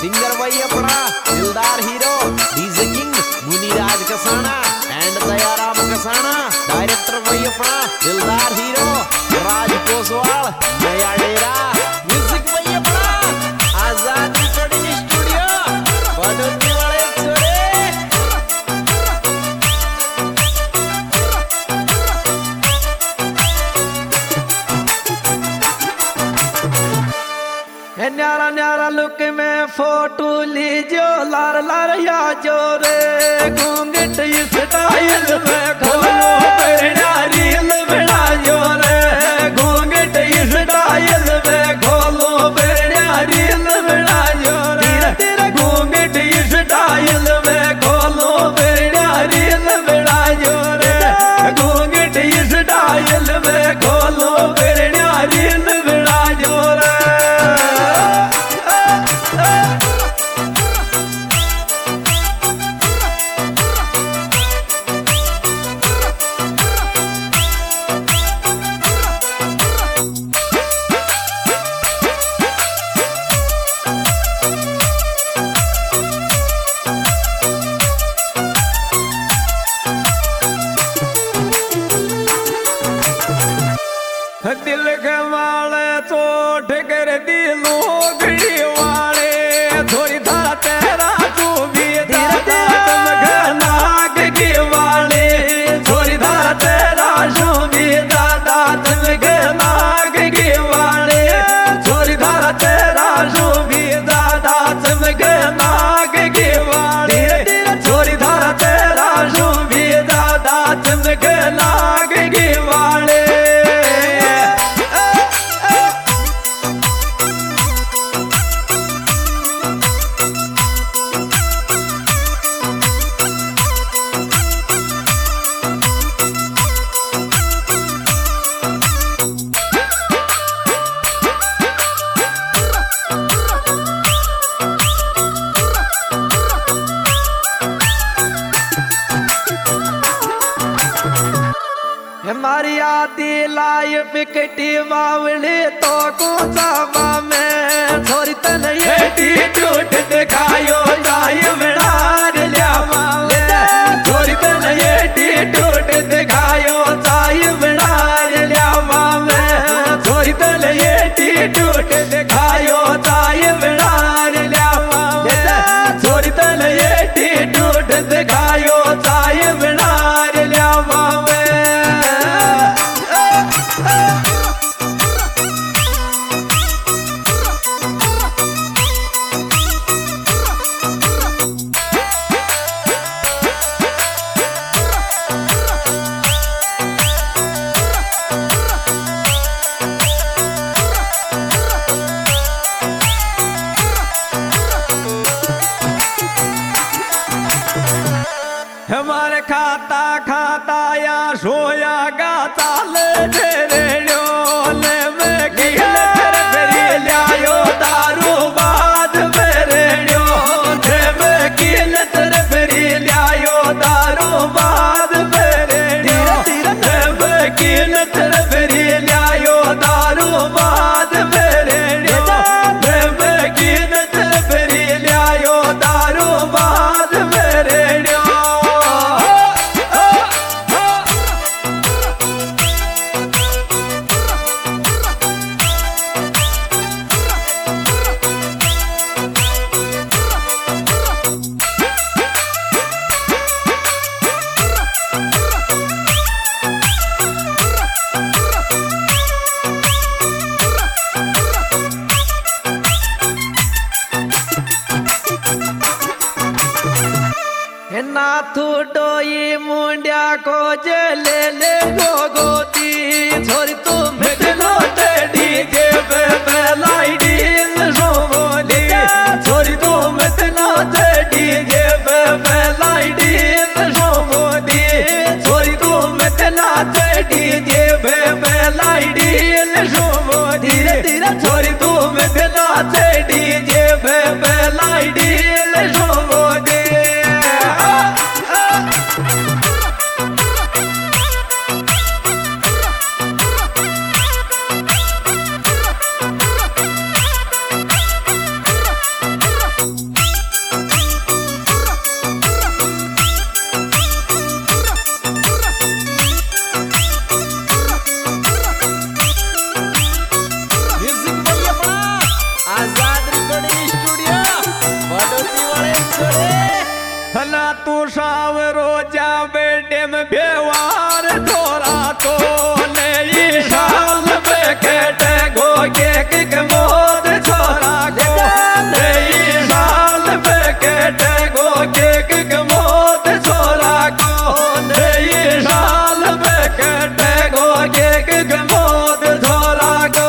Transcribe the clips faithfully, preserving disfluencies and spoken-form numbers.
Singer भाई अपना दिलदार hero DJ king Muniraj Kasana and Dayaram Kasana. Director भाई अपना दिलदार हीरो राज कोसवाल नया डेरा। म्यूजिक भाई अपना आजाद रिकॉर्डिंग स्टूडियो बड़ोती वाले छोरे। न्यारा न्यारा लुक में फोटो लीजो लार लार या जोरे घूंघट इस स्टाइल में खोलो बेड़ा रील बेड़ा जोरे घूंघट इस स्टाइल में खोलो बेड़ा रील बेड़ा जोरे तेरे घूंघट इस स्टाइल में खोलो बेड़ा रील बेड़ा जोरे घूंघट इस स्टाइल में खोलो बेड़ा रील बेड़ा जोरे। दिल के वाले चोट कर दिलो घड़ी वाले थोड़ी धारा तेरा तू भी दादा तुम नाग के वाले थोड़ी धारा तेरा तू भी दादा तुम नाग के वाले थोड़ी धारा तेरा तू भी दादा तुम नाग के वाले थोड़ी धारा तेरा तू भी दादा तुम नाग के वाले। हमारी आती लाइफ कटी बावली तो कुछ में थोड़ी तन ये टूट दिखायो जाय बिनार लिया मावे थोड़ी तन ये टूट दिखायो जाय बिनार लिया मावे थोड़ी तन ये टूट दिखायो जाय बिनार लिया मावे थोड़ी तन ये टूट दिखायो जाय बिनार लिया मावे। हमारे खाता खाता या सोया गा चाल रेड़ियो में गिले फेरी लियायो दारू बाद फेरियो में गिले फेरी लियायो दारू बाद फेरियो में गिले फेरी लियायो दारू बाद फेरियो में गिले फेरी लियायो दारू बाद फेरियो। नाथू डोई मुंडिया को जले ले गोगोती छोरी तू मिटलो डीजे पे बेलाइडी सोमोली छोरी तू मिटलो डीजे पे बेलाइडी सोमोली छोरी तू मिटला डीजे पे बेलाइडी सोमोली धीरे छोरी तू मिटला डीजे पे बेलाइडी सोमोली। Thank you. हला तू सावरो जा बेटे में बेवार थोड़ा तो ले शाल पे केटे गो के किक मोद छोरा गो ले शाल पे केटे गो के किक मोद छोरा गो ले शाल पे केटे गो के किक मोद छोरा गो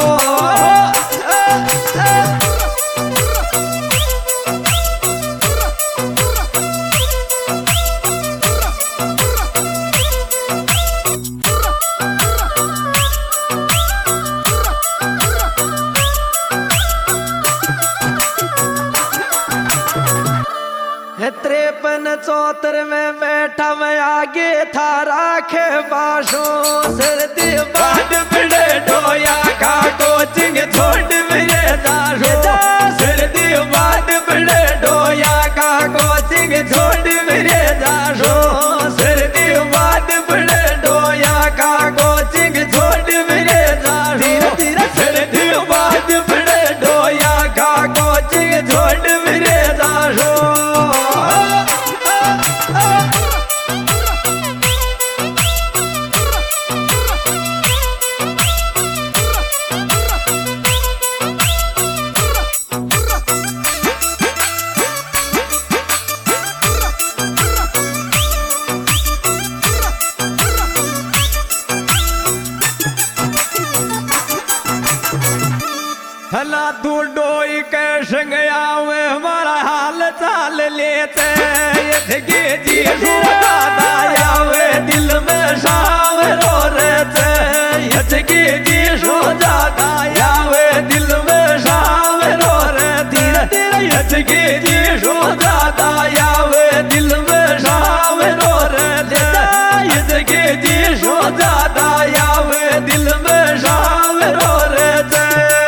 त्रेपन चौतर में बैठा मैं आगे था राखे बाशो सर्दी बाट बिड़े डोया का कोचिंग छोड़ मेरे दाशो सर्दी बाट बिड़े डोया का कोचिंग छोड़ मेरे दाशो सर्दी बाट बिड़े डोया का कोचिंग छोड़ मेरे दाशो सर्दी बाट बिड़े डोया का कोचिंग छोड़ मेरे दाशो हला तू डोई के संग आवे हमारा हाल चाल लेते ये जी दादा आवे दिल में शाम रो रहते ये जी सो दादा आवे दिल में शाम रो रहते ये जी सो दादा आवे दिल में शाम रो रहते ये जी सो दादा आवे दिल में शाम रो रहते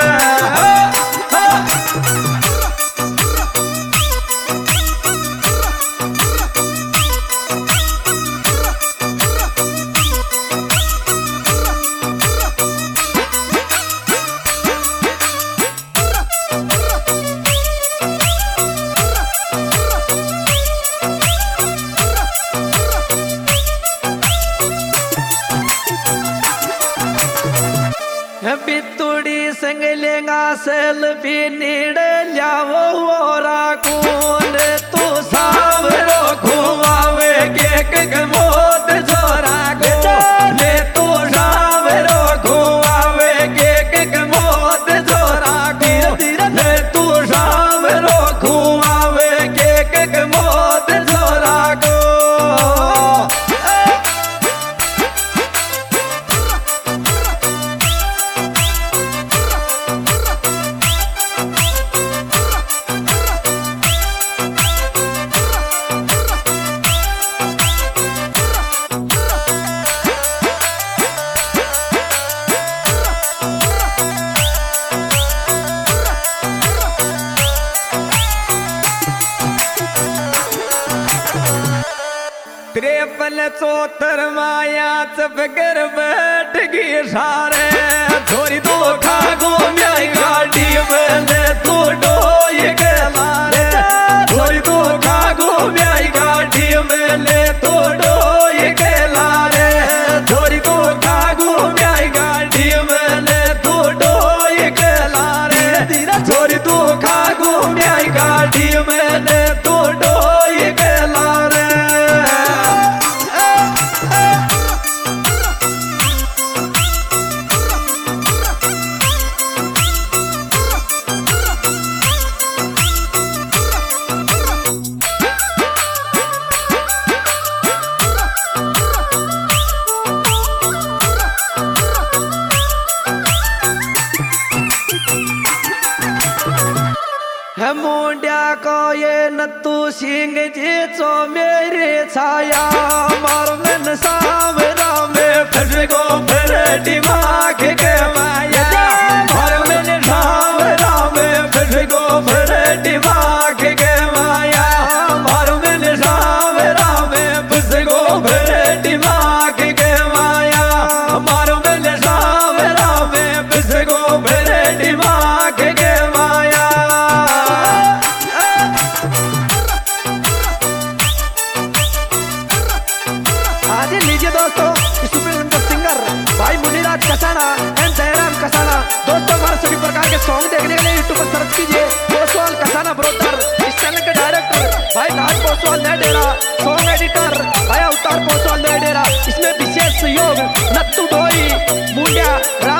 बितुड़ी संग लेंगा सेल भी नीड़े जाओ ओरा कौन तू सावरो घुमावे के मोद छोरा गो ले तू सावरो घुमावे के मोद छोरा गो ले तू सावरो घुमावे के मोद छोरा गो त्रेपन चौतर माया चपकर बैठ गई सारे थोड़ी दो खागो म्याई गाड़ी में ले तू डोई के मारे थोड़ी दो खागो म्याई गाड़ी में ले तू डोई के लारे थोड़ी दो खागो म्याई गाड़ी में ले तू डोई के लारे थोड़ी दो खागो म्याई गाड़ी में ले तू डोई के लारे मुंडिया को ये नतू सिंह जी चो मेरी छाया मार मन सावरा में फस गो फिर दिमाग के माया मार मन सावरा में फस गो फिर दिमाग के माया मार मन सावरा में फस गो फिर दिमाग के माया मार मन सावरा में फस गो फिर दिमाग के माया कसाना एंड दयाराम कसाना। दोस्तों हमारे सभी प्रकार के सॉन्ग देखने के लिए यूट्यूब पर सर्च कीजिए पोसवाल कसाना ब्रोदर। इस चैनल के डायरेक्टर भाई नाथ पोसवाल नया डेरा, सॉन्ग एडिटर भाई अवतार पोसवाल नया डेरा। इसमें विशेष सहयोग नत्तू डोई मुंडिया